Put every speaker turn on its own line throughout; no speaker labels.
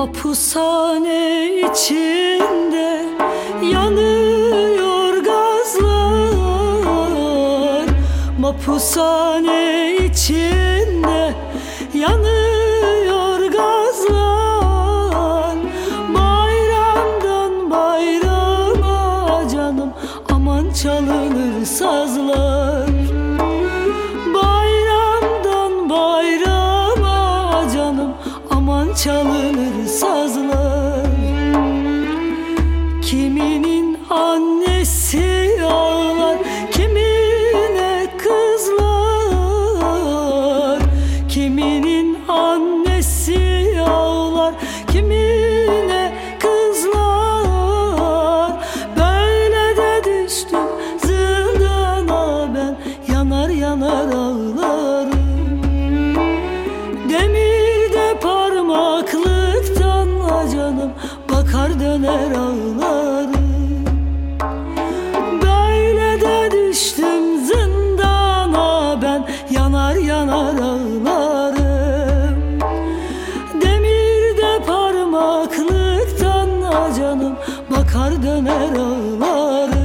Mapushane içinde yanıyor gazlar. Mapushane içinde yanıyor gazlar. Bayramdan bayrama canım aman çalınır sazlar. Bayramdan bayrama canım aman çalınır sazlar. Kiminin annesi ağlar, kimine kızlar. Kiminin annesi ağlar, kimine kızlar. Böyle de düştüm zindana ben, yanar yanar ağlarım. Demirde parmaklıktan canım bakar döner ağlarım. Böyle de düştüm zindana ben, yanar yanar ağlarım. Demirde parmaklıktan canım bakar döner ağlarım.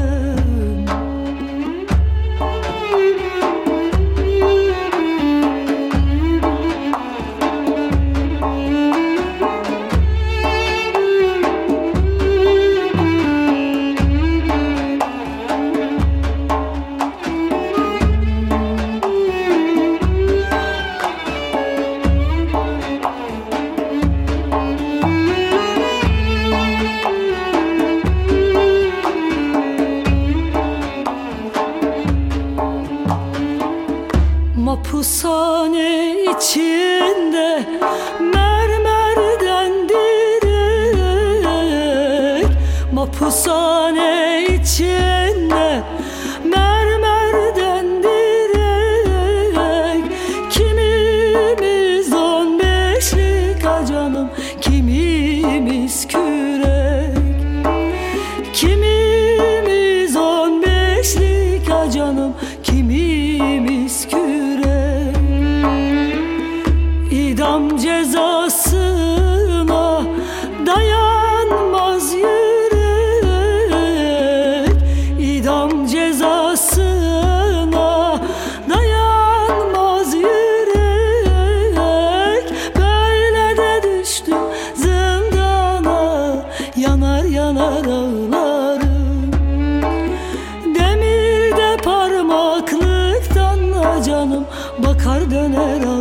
Mapushane içinde mermerden direk. Mapushane içinde mermerden direk. Kimimiz 15'lik canım, kimimiz kürek. Kimimiz 15'lik canım, kimimiz kürek. İdam cezasına dayanmaz yürek. İdam cezasına dayanmaz yürek. Böyle de düştüm zindana, yanar yanar ağlarım. Demirde parmaklıktan canım bakar döner ağlarım.